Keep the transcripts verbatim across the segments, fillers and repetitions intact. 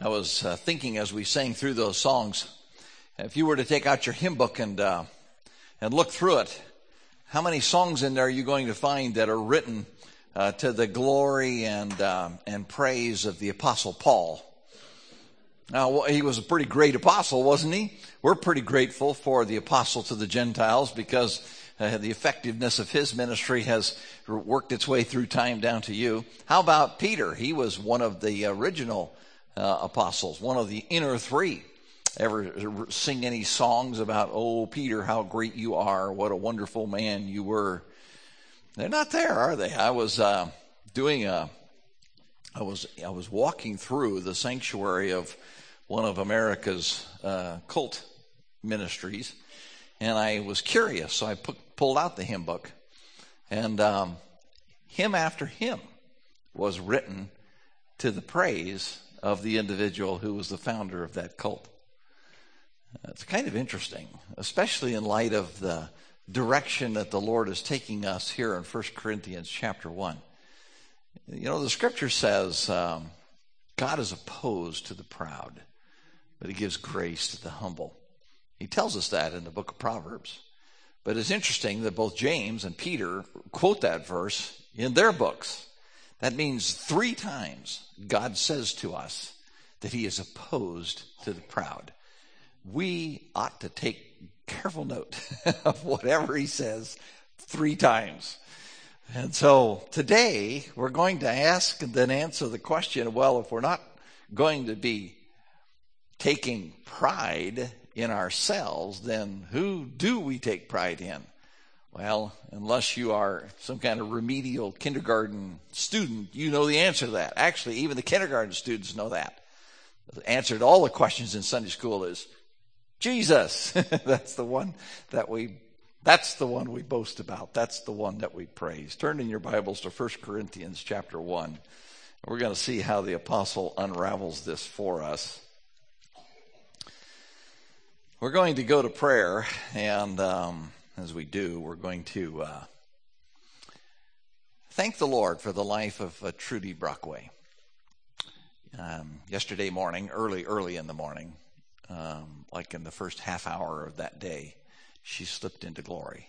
I was uh, thinking as we sang through those songs, if you were to take out your hymn book and uh, and look through it, how many songs in there are you going to find that are written uh, to the glory and uh, and praise of the Apostle Paul? Now, he was a pretty great apostle, wasn't he? We're pretty grateful for the apostle to the Gentiles because uh, the effectiveness of his ministry has worked its way through time down to you. How about Peter? He was one of the original uh, apostles, one of the inner three. Ever sing any songs about, oh, Peter, how great you are, what a wonderful man you were? They're not there, are they? I was uh, doing a, I was I was walking through the sanctuary of one of America's uh, cult ministries, and I was curious, so I put, pulled out the hymn book, and um, hymn after hymn was written to the praise of the individual who was the founder of that cult. It's kind of interesting, especially in light of the direction that the Lord is taking us here in First Corinthians chapter one. You know, the scripture says um, God is opposed to the proud, but he gives grace to the humble. He tells us that in the book of Proverbs. But it's interesting that both James and Peter quote that verse in their books. That means three times God says to us that he is opposed to the proud. We ought to take careful note of whatever he says three times. And so today we're going to ask and then answer the question, well, if we're not going to be taking pride in ourselves, then who do we take pride in? Well, unless you are some kind of remedial kindergarten student, you know the answer to that. Actually, even the kindergarten students know that. The answer to all the questions in Sunday school is Jesus. That's the one that we that's the one we boast about. That's the one that we praise. Turn in your Bibles to First Corinthians chapter one. We're going to see how the apostle unravels this for us. We're going to go to prayer, and um, as we do, we're going to uh, thank the Lord for the life of uh, Trudy Brockway. Um, yesterday morning, early, early in the morning, um, like in the first half hour of that day, she slipped into glory.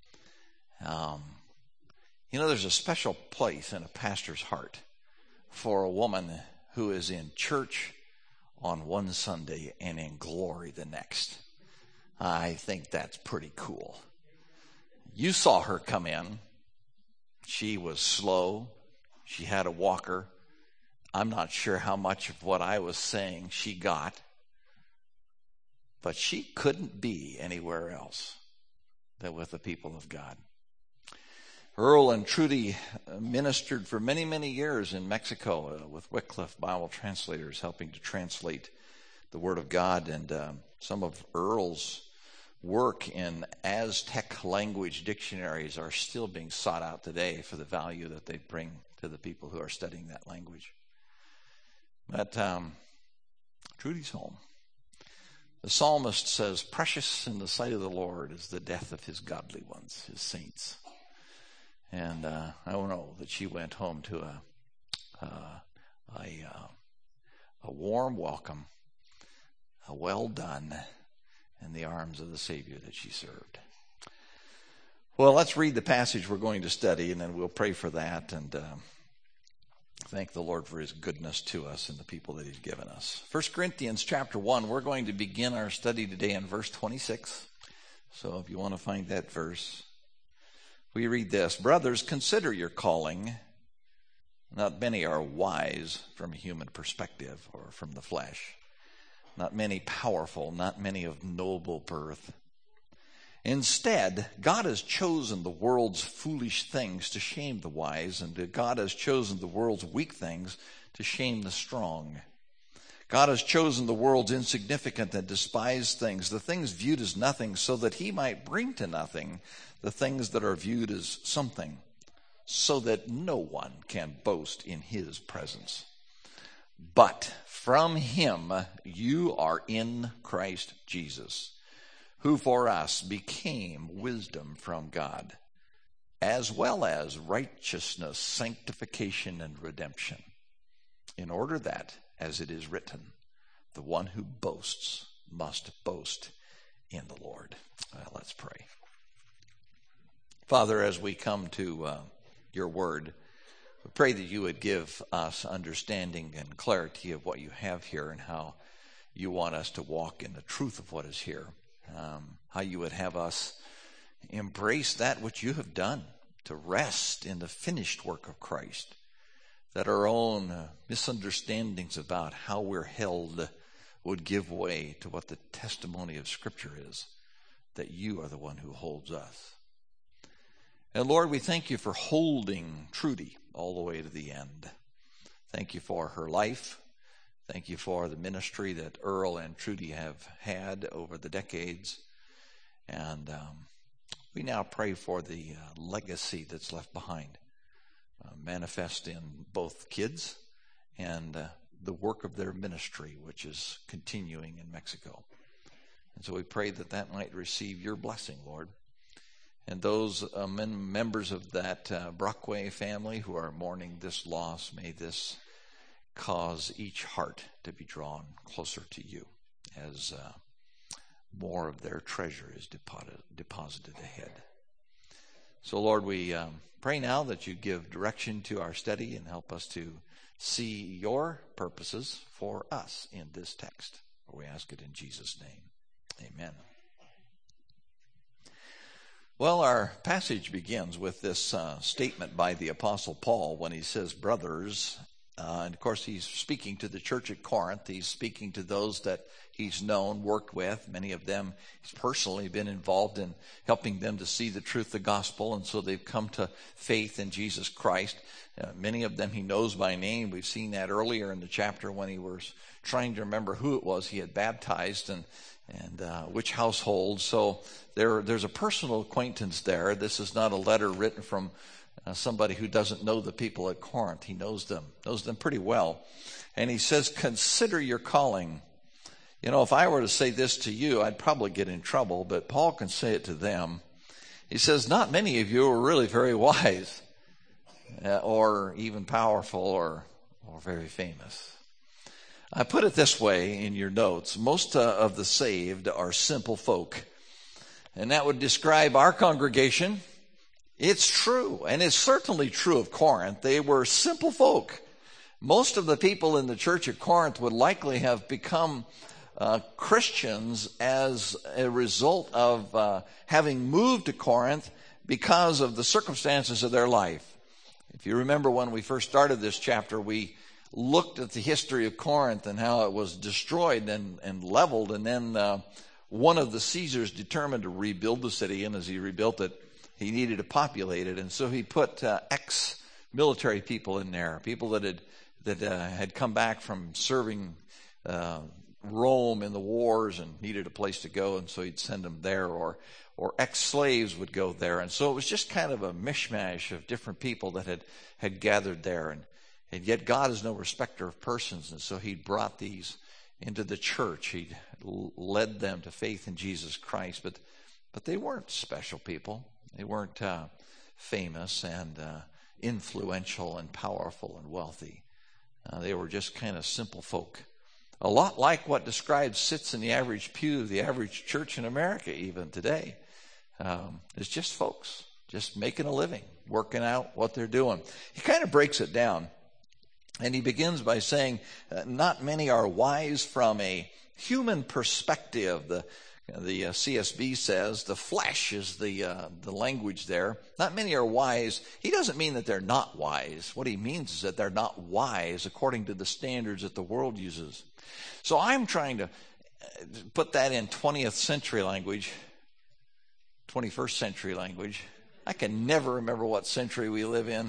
Um, you know, there's a special place in a pastor's heart for a woman who is in church on one Sunday and in glory the next. I think that's pretty cool. You saw her come in. She was slow. She had a walker. I'm not sure how much of what I was saying she got, but she couldn't be anywhere else than with the people of God. Earl and Trudy ministered for many, many years in Mexico uh, with Wycliffe Bible translators, helping to translate the Word of God. And uh, some of Earl's work in Aztec language dictionaries are still being sought out today for the value that they bring to the people who are studying that language. But um, Trudy's home. The psalmist says, precious in the sight of the Lord is the death of his godly ones, his saints. And uh, I don't know that she went home to a uh, a, uh, a warm welcome, a well done, in the arms of the Savior that she served. Well, let's read the passage we're going to study, and then we'll pray for that and uh, thank the Lord for his goodness to us and the people that he's given us. First Corinthians chapter one, we're going to begin our study today in verse twenty-six. So if you want to find that verse, we read this. Brothers, consider your calling. Not many are wise from a human perspective or from the flesh. Not many powerful, not many of noble birth. Instead, God has chosen the world's foolish things to shame the wise, and God has chosen the world's weak things to shame the strong. God has chosen the world's insignificant and despised things, the things viewed as nothing, so that he might bring to nothing the things that are viewed as something, so that no one can boast in his presence. But from him you are in Christ Jesus, who for us became wisdom from God, as well as righteousness, sanctification, and redemption, in order that, as it is written, The one who boasts must boast in the Lord. Well, let's pray. Father, as we come to uh, your word, we pray that you would give us understanding and clarity of what you have here and how you want us to walk in the truth of what is here. Um, how you would have us embrace that which you have done, to rest in the finished work of Christ, that our own uh, misunderstandings about how we're held would give way to what the testimony of Scripture is, that you are the one who holds us. And Lord, we thank you for holding Trudy all the way to the end. Thank you for her life. Thank you for the ministry that Earl and Trudy have had over the decades. And um, we now pray for the uh, legacy that's left behind, uh, manifest in both kids and uh, the work of their ministry, which is continuing in Mexico. And so we pray that that might receive your blessing, Lord. And those uh, men, members of that uh, Brockway family who are mourning this loss, may this cause each heart to be drawn closer to you as uh, more of their treasure is deposited, deposited ahead. So, Lord, we um, pray now that you give direction to our study and help us to see your purposes for us in this text. We ask it in Jesus' name. Amen. Well, our passage begins with this uh, statement by the Apostle Paul when he says, brothers. Uh, and, of course, he's speaking to the church at Corinth. He's speaking to those that he's known, worked with. Many of them he's personally been involved in helping them to see the truth of the gospel, and so they've come to faith in Jesus Christ. Uh, many of them he knows by name. We've seen that earlier in the chapter when he was trying to remember who it was he had baptized and and uh, which household. So there, there's a personal acquaintance there. This is not a letter written from uh, somebody who doesn't know the people at Corinth. He knows them, knows them pretty well. And he says, consider your calling. You know, if I were to say this to you, I'd probably get in trouble, but Paul can say it to them. He says, not many of you are really very wise uh, or even powerful or, or very famous. I put it this way in your notes. Most uh, of the saved are simple folk. And that would describe our congregation. It's true. And it's certainly true of Corinth. They were simple folk. Most of the people in the church at Corinth would likely have become uh, Christians as a result of uh, having moved to Corinth because of the circumstances of their life. If you remember when we first started this chapter, we looked at the history of Corinth and how it was destroyed and, and leveled. And then uh, one of the Caesars determined to rebuild the city. And as he rebuilt it, he needed to populate it. And so he put uh, ex-military people in there, people that had that uh, had come back from serving uh, Rome in the wars and needed a place to go. And so he'd send them there, or or ex-slaves would go there. And so it was just kind of a mishmash of different people that had, had gathered there. And And yet God is no respecter of persons, and so he brought these into the church. He led them to faith in Jesus Christ, but but they weren't special people. They weren't uh, famous and uh, influential and powerful and wealthy. Uh, they were just kind of simple folk. A lot like what describes sits in the average pew of the average church in America even today. Um, it's just folks, just making a living, working out what they're doing. He kind of breaks it down. And he begins by saying, uh, not many are wise from a human perspective. The the uh, C S B says the flesh is the uh, the language there. Not many are wise. He doesn't mean that they're not wise. What he means is that they're not wise according to the standards that the world uses. So I'm trying to put that in twentieth century language, twenty-first century language. I can never remember what century we live in.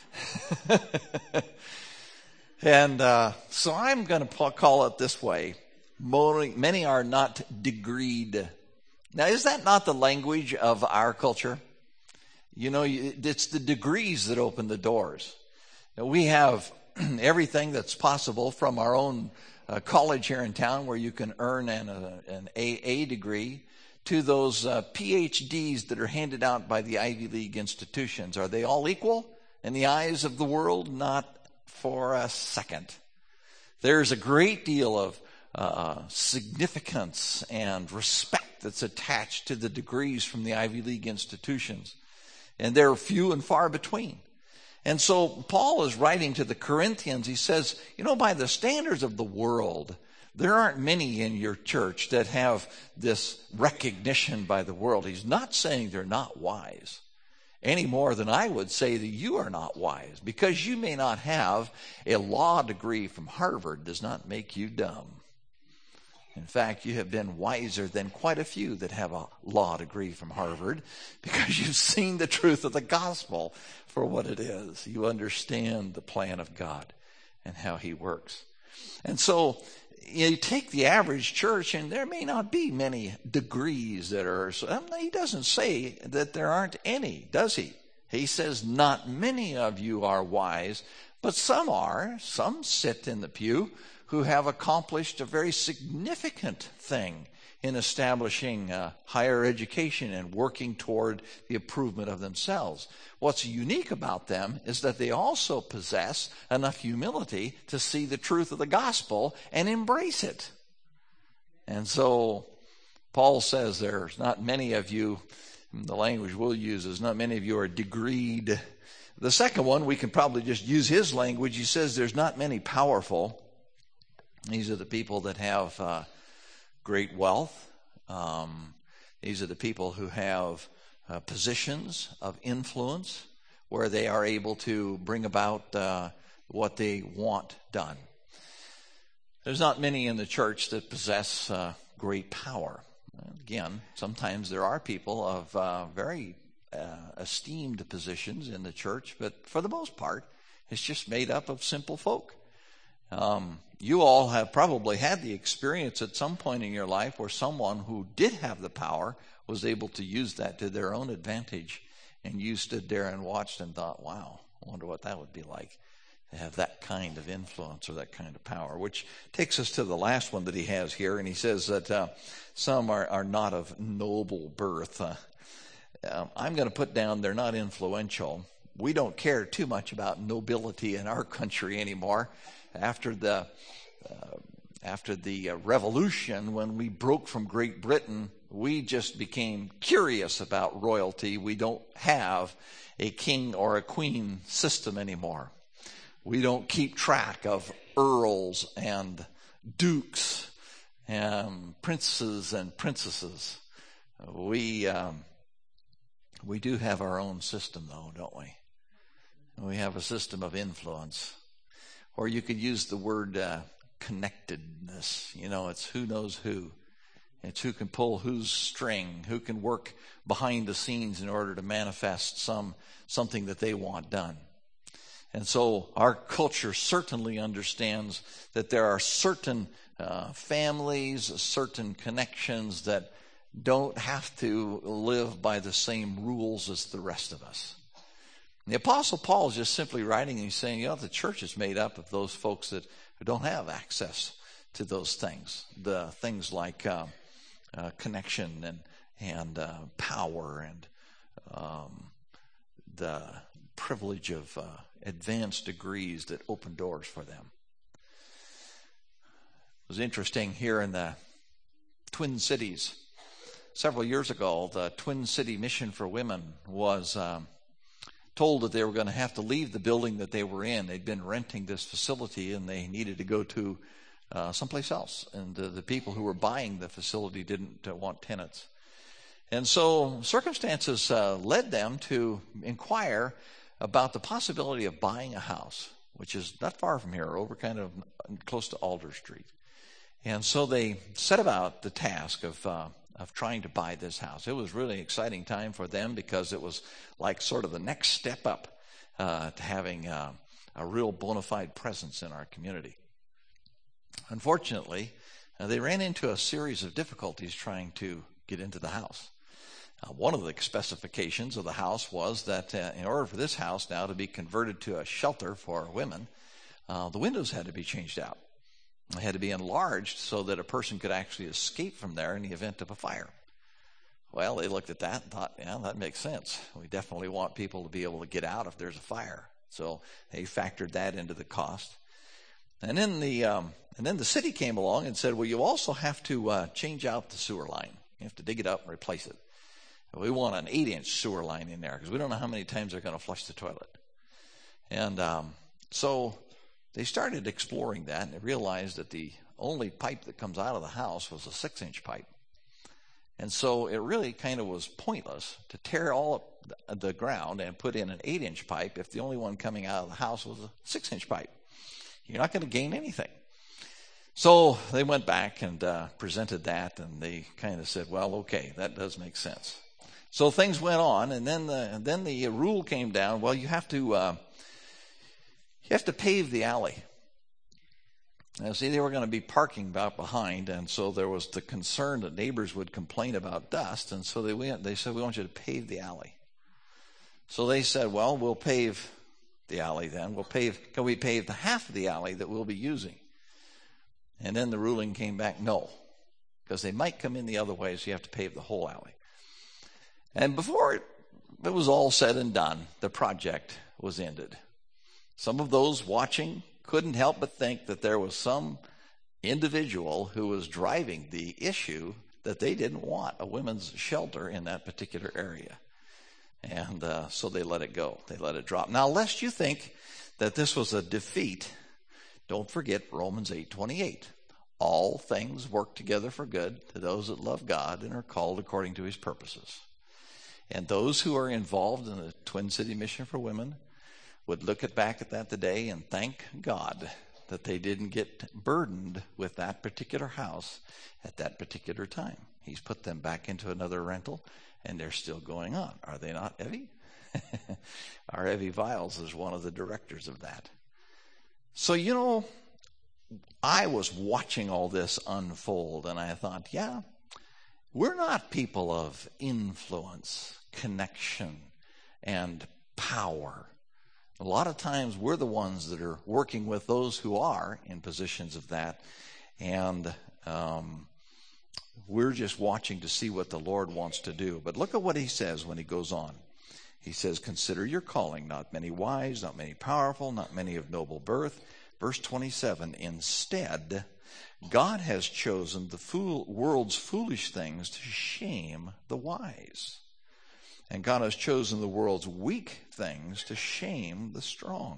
And uh, so I'm going to call it this way. Many are not degreed. Now, is that not the language of our culture? You know, it's the degrees that open the doors. Now, we have everything that's possible from our own uh, college here in town where you can earn an, uh, an A A degree to those uh, P H Ds that are handed out by the Ivy League institutions. Are they all equal in the eyes of the world? Not for a second. There's a great deal of, uh, significance and respect that's attached to the degrees from the Ivy League institutions. And they're few and far between. And so Paul is writing to the Corinthians. He says, you know, by the standards of the world, there aren't many in your church that have this recognition by the world. He's not saying they're not wise, any more than I would say that you are not wise. Because you may not have a law degree from Harvard does not make you dumb. In fact, you have been wiser than quite a few that have a law degree from Harvard, because you've seen the truth of the gospel for what it is. You understand the plan of God and how he works. And so you take the average church, and there may not be many degrees that are. He doesn't say that there aren't any, does he? He says, not many of you are wise, but some are. Some sit in the pew who have accomplished a very significant thing in establishing uh, higher education and working toward the improvement of themselves. What's unique about them is that they also possess enough humility to see the truth of the gospel and embrace it. And so Paul says there's not many of you, the language we'll use is not many of you are degreed. The second one, we can probably just use his language. He says there's not many powerful. These are the people that have uh, great wealth. Um, these are the people who have uh, positions of influence where they are able to bring about uh, what they want done. There's not many in the church that possess uh, great power. Again, sometimes there are people of uh, very uh, esteemed positions in the church, but for the most part, it's just made up of simple folk. Um, you all have probably had the experience at some point in your life where someone who did have the power was able to use that to their own advantage, and you stood there and watched and thought, wow, I wonder what that would be like to have that kind of influence or that kind of power. Which takes us to the last one that he has here, and he says that uh, some are, are not of noble birth. Uh, uh, I'm going to put down they're not influential. We don't care too much about nobility in our country anymore. After the uh, after the uh, revolution, when we broke from Great Britain, we just became curious about royalty. We don't have a king or a queen system anymore. We don't keep track of earls and dukes and princes and princesses. We um, we do have our own system, though, don't we? We have a system of influence. Or you could use the word uh, connectedness. You know, it's who knows who. It's who can pull whose string, who can work behind the scenes in order to manifest some something that they want done. And so our culture certainly understands that there are certain uh, families, certain connections that don't have to live by the same rules as the rest of us. The Apostle Paul is just simply writing and he's saying, you know, the church is made up of those folks that don't have access to those things. The things like uh, uh, connection and, and uh, power and um, the privilege of uh, advanced degrees that open doors for them. It was interesting here in the Twin Cities. Several years ago, the Twin City Mission for Women was um, told that they were going to have to leave the building that they were in. They'd been renting this facility and they needed to go to uh, someplace else. And uh, the people who were buying the facility didn't uh, want tenants. And so circumstances uh, led them to inquire about the possibility of buying a house, which is not far from here, over kind of close to Alder Street. And so they set about the task of uh, of trying to buy this house. It was really an exciting time for them because it was like sort of the next step up uh, to having uh, a real bona fide presence in our community. Unfortunately, uh, they ran into a series of difficulties trying to get into the house. Uh, one of the specifications of the house was that uh, in order for this house now to be converted to a shelter for women, uh, the windows had to be changed out. They had to be enlarged so that a person could actually escape from there in the event of a fire. Well, they looked at that and thought, yeah, that makes sense. We definitely want people to be able to get out if there's a fire. So they factored that into the cost. And then the um, and then the city came along and said, well, you also have to uh, change out the sewer line. You have to dig it up and replace it. We want an eight-inch sewer line in there because we don't know how many times they're going to flush the toilet. And um, so they started exploring that, and they realized that the only pipe that comes out of the house was a six-inch pipe. And so it really kind of was pointless to tear all up the ground and put in an eight-inch pipe if the only one coming out of the house was a six-inch pipe. You're not going to gain anything. So they went back and uh, presented that, and they kind of said, well, okay, that does make sense. So things went on, and then the and then the rule came down. Well, you have to uh, you have to pave the alley. Now, see, they were going to be parking about behind, and so there was the concern that neighbors would complain about dust, and so they went. They said, "We want you to pave the alley." So they said, "Well, we'll pave the alley then. We'll pave. Can we pave the half of the alley that we'll be using?" And then the ruling came back, no, because they might come in the other way, so you have to pave the whole alley. And before it, it was all said and done, the project was ended. Some of those watching couldn't help but think that there was some individual who was driving the issue that they didn't want a women's shelter in that particular area. And uh, so they let it go. They let it drop. Now, lest you think that this was a defeat, don't forget Romans eight twenty-eight. All things work together for good to those that love God and are called according to his purposes. And those who are involved in the Twin City Mission for Women would look at back at that today and thank God that they didn't get burdened with that particular house at that particular time. He's put them back into another rental, and they're still going on. Are they not, Evie? Our Evie Viles is one of the directors of that. So, you know, I was watching all this unfold, and I thought, yeah, we're not people of influence, connection, and power. A lot of times we're the ones that are working with those who are in positions of that, and um, we're just watching to see what the Lord wants to do. But look at what he says when he goes on. He says, consider your calling, not many wise, not many powerful, not many of noble birth. Verse twenty-seven, instead, God has chosen the fool, world's foolish things to shame the wise. And God has chosen the world's weak things to shame the strong.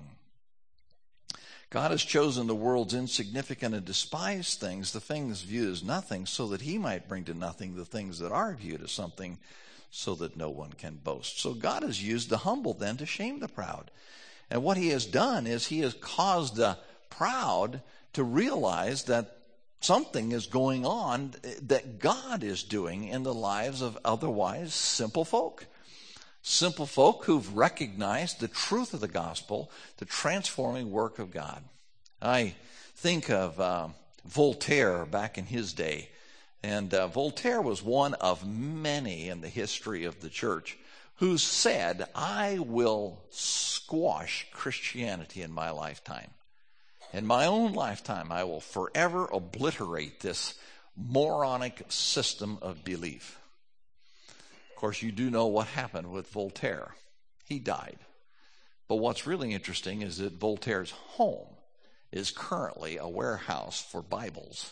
God has chosen the world's insignificant and despised things, the things viewed as nothing, so that he might bring to nothing the things that are viewed as something, so that no one can boast. So God has used the humble then to shame the proud. And what he has done is he has caused the proud to realize that something is going on that God is doing in the lives of otherwise simple folk. Simple folk who've recognized the truth of the gospel, the transforming work of God. I think of uh, Voltaire back in his day. And uh, Voltaire was one of many in the history of the church who said, I will squash Christianity in my lifetime. In my own lifetime, I will forever obliterate this moronic system of belief. Of course, you do know what happened with Voltaire. He died. But what's really interesting is that Voltaire's home is currently a warehouse for Bibles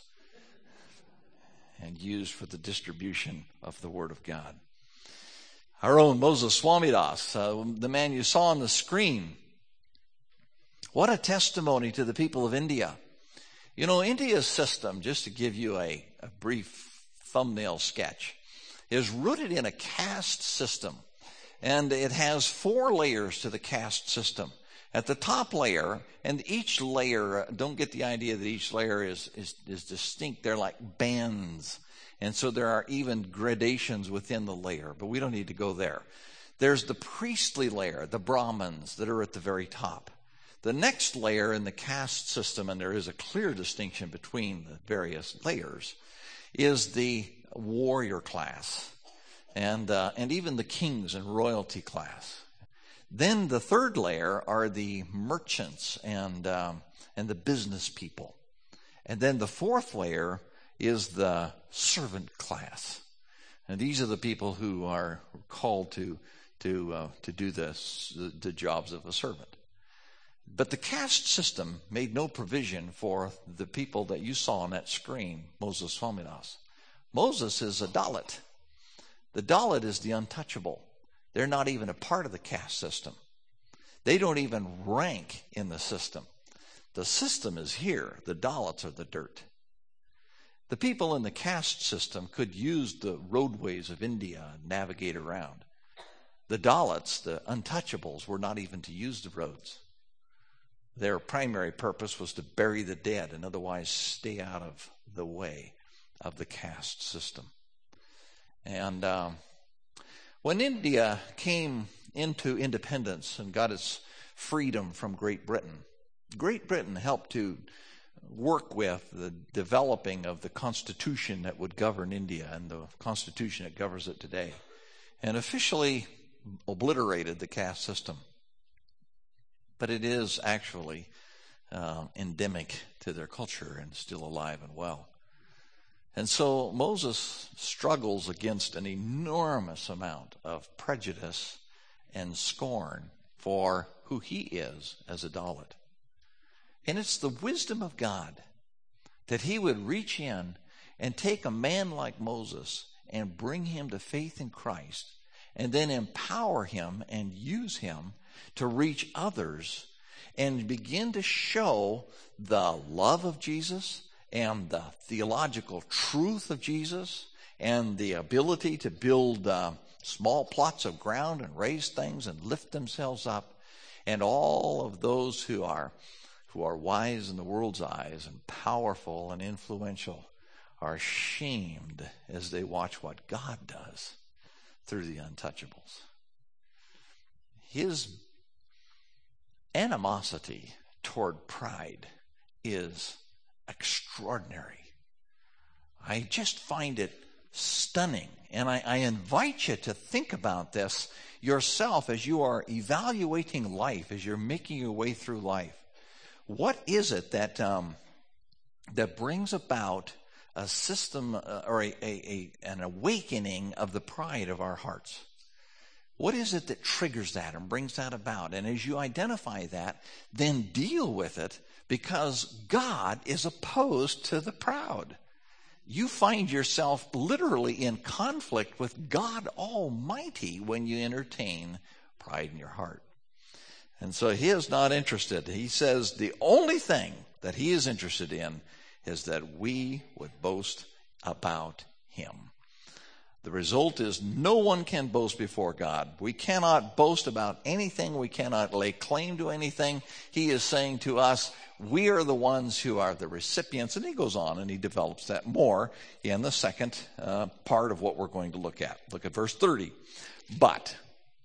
and used for the distribution of the Word of God. Our own Moses Swamidas, uh, the man you saw on the screen, what a testimony to the people of India. You know, India's system, just to give you a, a brief thumbnail sketch, is rooted in a caste system. And it has four layers to the caste system. At the top layer, and each layer, don't get the idea that each layer is, is, is distinct. They're like bands. And so there are even gradations within the layer, but we don't need to go there. There's the priestly layer, the Brahmins, that are at the very top. The next layer in the caste system, and there is a clear distinction between the various layers, is the warrior class, and uh, and even the kings and royalty class. Then the third layer are the merchants and um, and the business people, and then the fourth layer is the servant class, and these are the people who are called to to uh, to do this the, the jobs of a servant. But the caste system made no provision for the people that you saw on that screen, Moses Phominos. Moses is a Dalit. The Dalit is the untouchable. They're not even a part of the caste system. They don't even rank in the system. The system is here. The Dalits are the dirt. The people in the caste system could use the roadways of India and navigate around. The Dalits, the untouchables, were not even to use the roads. Their primary purpose was to bury the dead and otherwise stay out of the way of the caste system. And um, when India came into independence and got its freedom from Great Britain, Great Britain helped to work with the developing of the constitution that would govern India and the constitution that governs it today, and officially obliterated the caste system. But it is actually uh, endemic to their culture and still alive and well. And so Moses struggles against an enormous amount of prejudice and scorn for who he is as a Dalit. And it's the wisdom of God that he would reach in and take a man like Moses and bring him to faith in Christ, and then empower him and use him to reach others and begin to show the love of Jesus and the theological truth of Jesus and the ability to build uh, small plots of ground and raise things and lift themselves up. And all of those who are who are wise in the world's eyes and powerful and influential are shamed as they watch what God does through the untouchables. His animosity toward pride is extraordinary. I just find it stunning. And I, I invite you to think about this yourself as you are evaluating life, as you're making your way through life. What is it that um, that brings about a system uh, or a, a, a an awakening of the pride of our hearts? What is it that triggers that and brings that about? And as you identify that, then deal with it, because God is opposed to the proud. You find yourself literally in conflict with God Almighty when you entertain pride in your heart. And so he is not interested. He says the only thing that he is interested in is that we would boast about him. The result is no one can boast before God. We cannot boast about anything. We cannot lay claim to anything. He is saying to us, we are the ones who are the recipients. And he goes on and he develops that more in the second uh, part of what we're going to look at. Look at verse thirty. But,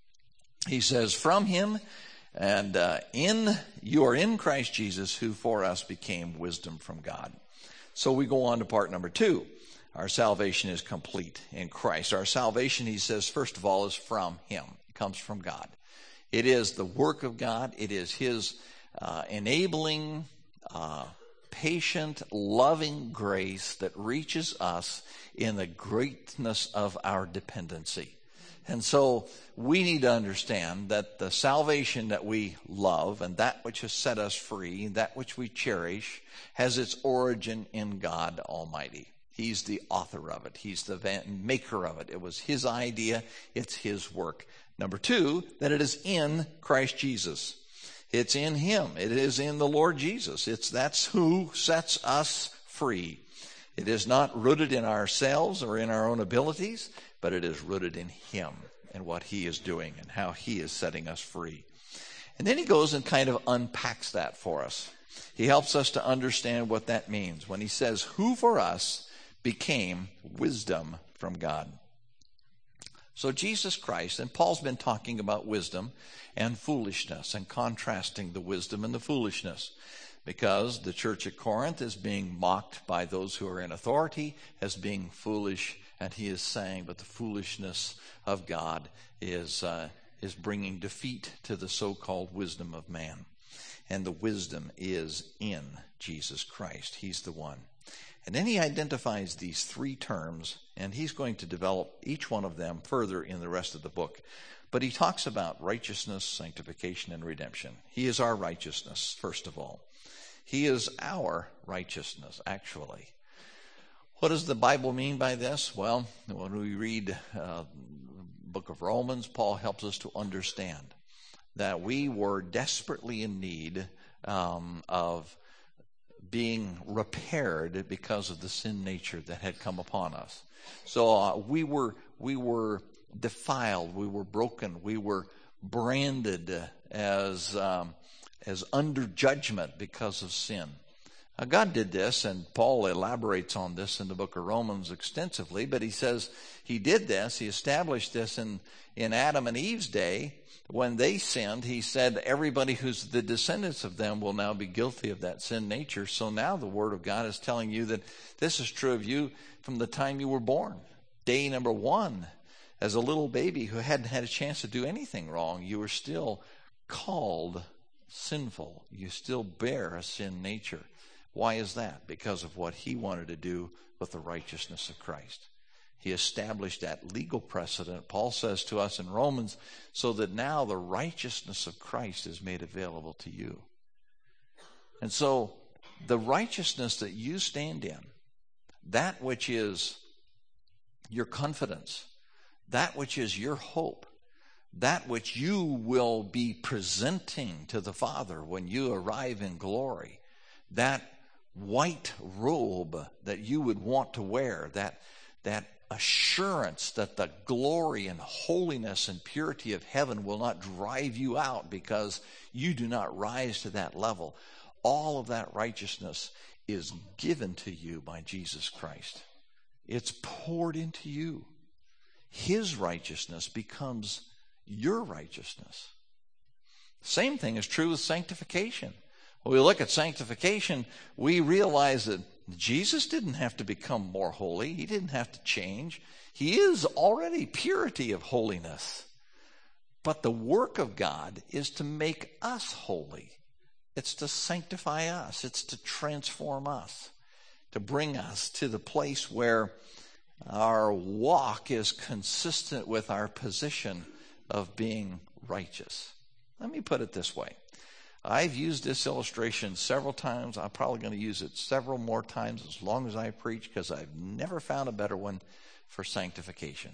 he says, from him and uh, in you are in Christ Jesus, who for us became wisdom from God. So we go on to part number two. Our salvation is complete in Christ. Our salvation, he says, first of all, is from him. It comes from God. It is the work of God. It is his uh, enabling, uh, patient, loving grace that reaches us in the greatness of our dependency. And so we need to understand that the salvation that we love and that which has set us free, that which we cherish, has its origin in God Almighty. He's the author of it. He's the maker of it. It was his idea. It's his work. Number two, that it is in Christ Jesus. It's in him. It is in the Lord Jesus. It's that's who sets us free. It is not rooted in ourselves or in our own abilities, but it is rooted in him and what he is doing and how he is setting us free. And then he goes and kind of unpacks that for us. He helps us to understand what that means when he says, who for us became wisdom from God. So Jesus Christ, and Paul's been talking about wisdom and foolishness and contrasting the wisdom and the foolishness, because the church at Corinth is being mocked by those who are in authority as being foolish, and he is saying, but the foolishness of God is uh, is bringing defeat to the so-called wisdom of man. And the wisdom is in Jesus Christ. He's the one. And then he identifies these three terms, and he's going to develop each one of them further in the rest of the book. But he talks about righteousness, sanctification, and redemption. He is our righteousness, first of all. He is our righteousness, actually. What does the Bible mean by this? Well, when we read uh, the book of Romans, Paul helps us to understand that we were desperately in need um, of being repaired because of the sin nature that had come upon us. So uh, we were we were defiled, we were broken, we were branded as um, as under judgment because of sin. Now, God did this, and Paul elaborates on this in the book of Romans extensively, but he says he did this, he established this in, in Adam and Eve's day. When they sinned, he said everybody who's the descendants of them will now be guilty of that sin nature. So now the Word of God is telling you that this is true of you from the time you were born. Day number one, as a little baby who hadn't had a chance to do anything wrong, you were still called sinful. You still bear a sin nature. Why is that? Because of what he wanted to do with the righteousness of Christ. He established that legal precedent, Paul says to us in Romans, so that now the righteousness of Christ is made available to you. And so the righteousness that you stand in, that which is your confidence, that which is your hope, that which you will be presenting to the Father when you arrive in glory, that white robe that you would want to wear, that that assurance that the glory and holiness and purity of heaven will not drive you out because you do not rise to that level. All of that righteousness is given to you by Jesus Christ. It's poured into you. His righteousness becomes your righteousness. Same thing is true with sanctification. When we look at sanctification, we realize that Jesus didn't have to become more holy. He didn't have to change. He is already purity of holiness. But the work of God is to make us holy. It's to sanctify us. It's to transform us, to bring us to the place where our walk is consistent with our position of being righteous. Let me put it this way. I've used this illustration several times. I'm probably going to use it several more times as long as I preach, because I've never found a better one for sanctification.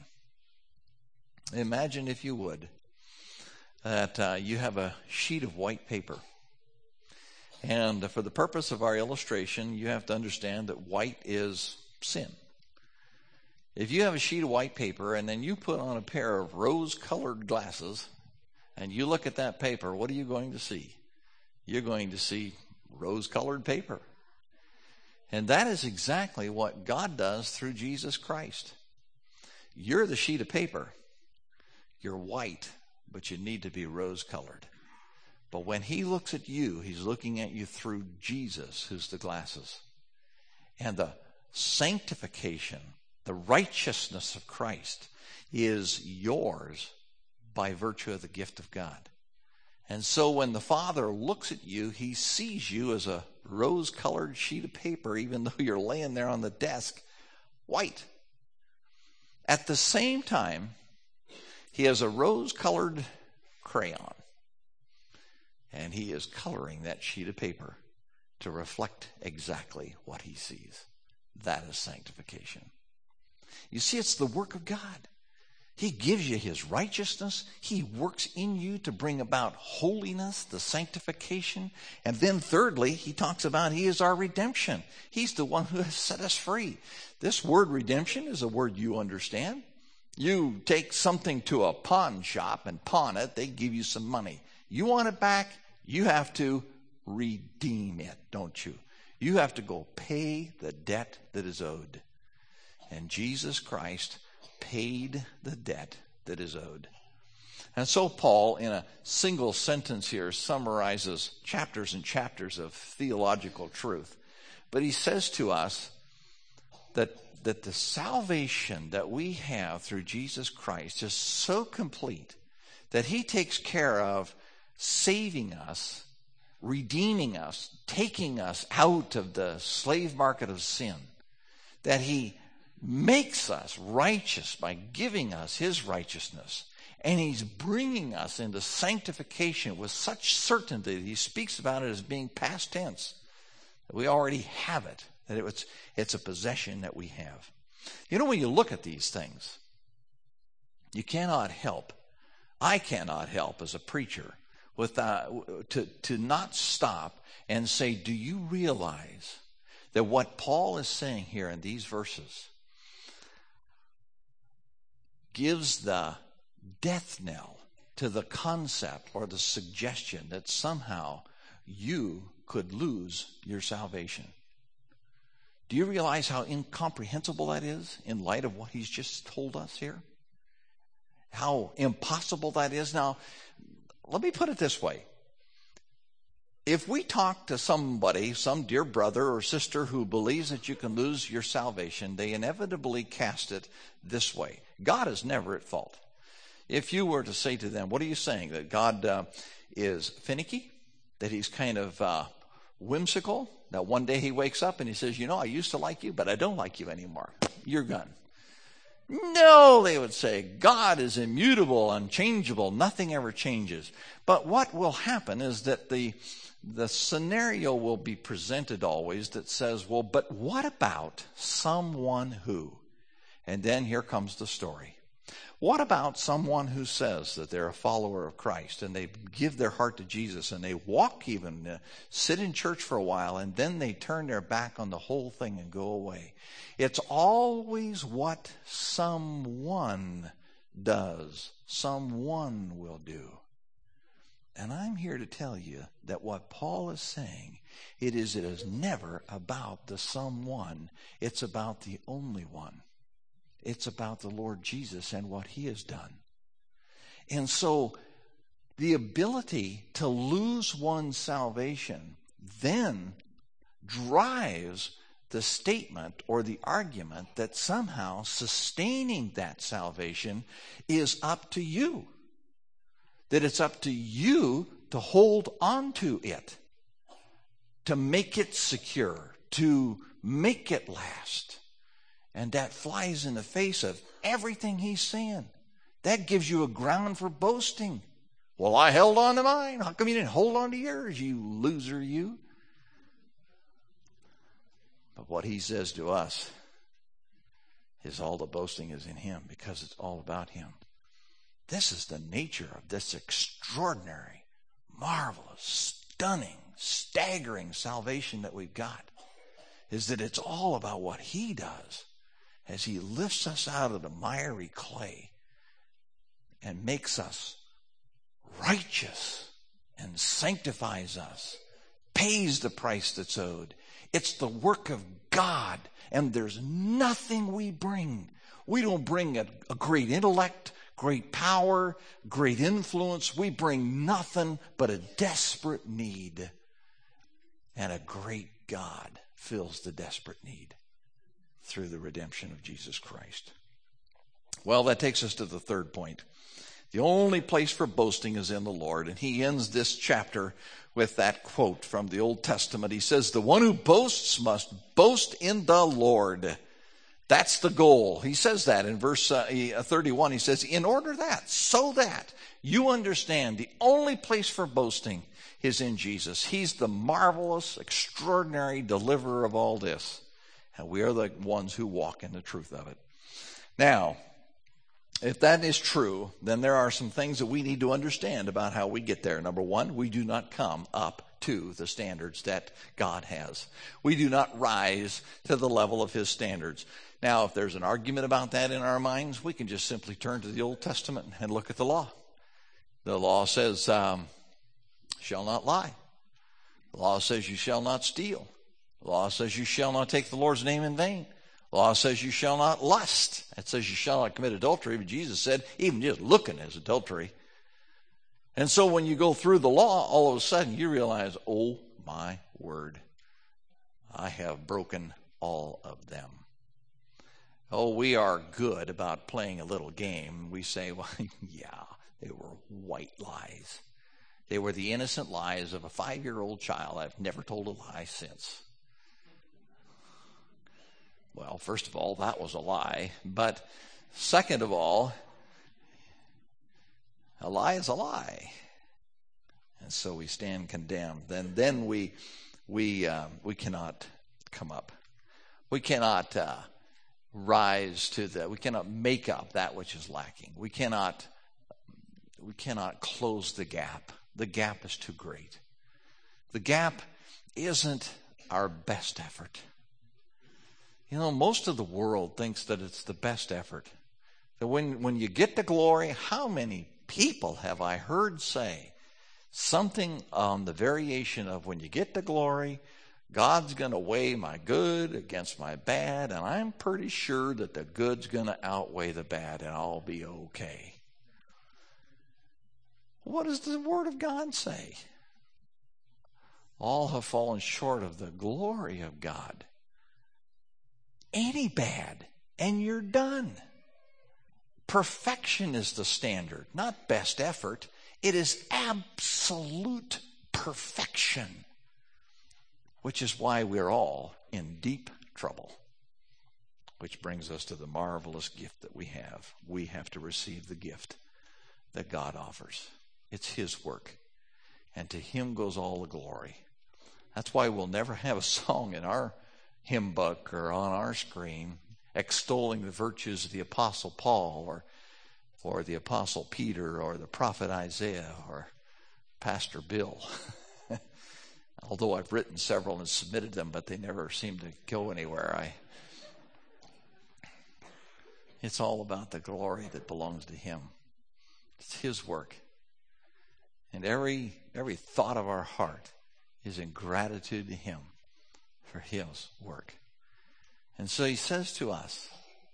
Imagine, if you would, that uh, you have a sheet of white paper. And for the purpose of our illustration, you have to understand that white is sin. If you have a sheet of white paper and then you put on a pair of rose-colored glasses and you look at that paper, what are you going to see? You're going to see rose-colored paper. And that is exactly what God does through Jesus Christ. You're the sheet of paper. You're white, but you need to be rose-colored. But when he looks at you, he's looking at you through Jesus, who's the glasses. And the sanctification, the righteousness of Christ, is yours by virtue of the gift of God. And so when the Father looks at you, he sees you as a rose-colored sheet of paper, even though you're laying there on the desk, white. At the same time, he has a rose-colored crayon, and he is coloring that sheet of paper to reflect exactly what he sees. That is sanctification. You see, it's the work of God. He gives you his righteousness. He works in you to bring about holiness, the sanctification. And then thirdly, he talks about he is our redemption. He's the one who has set us free. This word redemption is a word you understand. You take something to a pawn shop and pawn it, they give you some money. You want it back, you have to redeem it, don't you? You have to go pay the debt that is owed. And Jesus Christ paid the debt that is owed. And so Paul, in a single sentence here, summarizes chapters and chapters of theological truth. But he says to us that, that the salvation that we have through Jesus Christ is so complete that he takes care of saving us, redeeming us, taking us out of the slave market of sin, that he makes us righteous by giving us his righteousness. And he's bringing us into sanctification with such certainty that he speaks about it as being past tense. That we already have it. That it's, it's a possession that we have. You know, when you look at these things, you cannot help, I cannot help as a preacher, with uh, to, to not stop and say, do you realize that what Paul is saying here in these verses gives the death knell to the concept or the suggestion that somehow you could lose your salvation? Do you realize how incomprehensible that is in light of what he's just told us here? How impossible that is? Now, let me put it this way. If we talk to somebody, some dear brother or sister who believes that you can lose your salvation, they inevitably cast it this way. God is never at fault. If you were to say to them, what are you saying? That God uh, is finicky? That he's kind of uh, whimsical? That one day he wakes up and he says, you know, I used to like you, but I don't like you anymore. You're gone. No, they would say, God is immutable, unchangeable. Nothing ever changes. But what will happen is that the, the scenario will be presented always that says, well, but what about someone who? And then here comes the story. What about someone who says that they're a follower of Christ and they give their heart to Jesus and they walk even, uh, sit in church for a while, and then they turn their back on the whole thing and go away? It's always what someone does, someone will do. And I'm here to tell you that what Paul is saying, it is, it is never about the someone. It's about the only one. It's about the Lord Jesus and what he has done. And so the ability to lose one's salvation then drives the statement or the argument that somehow sustaining that salvation is up to you. That it's up to you to hold on to it, to make it secure, to make it last. And that flies in the face of everything he's saying. That gives you a ground for boasting. Well, I held on to mine. How come you didn't hold on to yours, you loser, you? But what he says to us is all the boasting is in him because it's all about him. This is the nature of this extraordinary, marvelous, stunning, staggering salvation that we've got, is that it's all about what he does as he lifts us out of the miry clay and makes us righteous and sanctifies us, pays the price that's owed. It's the work of God, and there's nothing we bring. We don't bring a, a great intellect, great power, great influence. We bring nothing but a desperate need, and a great God fills the desperate need through the redemption of Jesus Christ. Well, that takes us to the third point. The only place for boasting is in the Lord. And he ends this chapter with that quote from the Old Testament. He says, the one who boasts must boast in the Lord. That's the goal. He says that in verse uh, thirty-one. He says, in order that, so that you understand the only place for boasting is in Jesus. He's the marvelous, extraordinary deliverer of all this. And we are the ones who walk in the truth of it. Now, if that is true, then there are some things that we need to understand about how we get there. Number one, we do not come up to the standards that God has. We do not rise to the level of his standards. Now, if there's an argument about that in our minds, we can just simply turn to the Old Testament and look at the law. The law says, um, shall not lie. The law says you shall not steal. The law says you shall not take the Lord's name in vain. The law says you shall not lust. It says you shall not commit adultery. But Jesus said even just looking is adultery. And so when you go through the law, all of a sudden you realize, oh my word, I have broken all of them. Oh, we are good about playing a little game. We say, well, yeah, they were white lies. They were the innocent lies of a five-year-old child. I've never told a lie since. Well, first of all, that was a lie. But second of all, A lie is a lie. And so we stand condemned. Then, then we, we, um, we cannot come up. We cannot uh, rise to the. We cannot make up that which is lacking. We cannot. We cannot close the gap. The gap is too great. The gap isn't our best effort. You know, most of the world thinks that it's the best effort. That when when you get to glory, how many people have I heard say something on the variation of when you get to glory, God's going to weigh my good against my bad, and I'm pretty sure that the good's going to outweigh the bad, and I'll be okay. What does the Word of God say? All have fallen short of the glory of God. Any bad, and you're done. Perfection is the standard, not best effort. It is absolute perfection, which is why we're all in deep trouble. Which brings us to the marvelous gift that we have. We have to receive the gift that God offers. It's His work, and to Him goes all the glory. That's why we'll never have a song in our hymn book or on our screen extolling the virtues of the Apostle Paul or or the Apostle Peter or the prophet Isaiah or Pastor Bill. Although I've written several and submitted them, but they never seem to go anywhere. I, it's all about the glory that belongs to Him. It's His work. And every every thought of our heart is in gratitude to Him for His work. And so He says to us,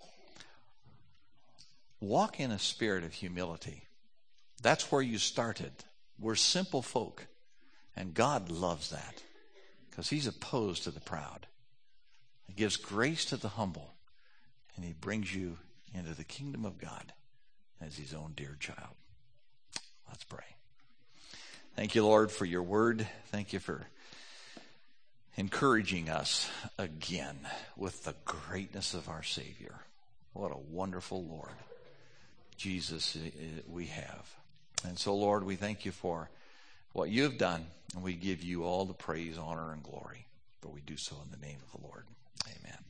walk in a spirit of humility. That's where you started. We're simple folk. And God loves that because He's opposed to the proud. He gives grace to the humble. And He brings you into the kingdom of God as His own dear child. Let's pray. Thank you, Lord, for your word. Thank you for encouraging us again with the greatness of our Savior. What a wonderful Lord Jesus we have. And so, Lord, we thank you for what you have done, and we give you all the praise, honor, and glory. For we do so in the name of the Lord. Amen.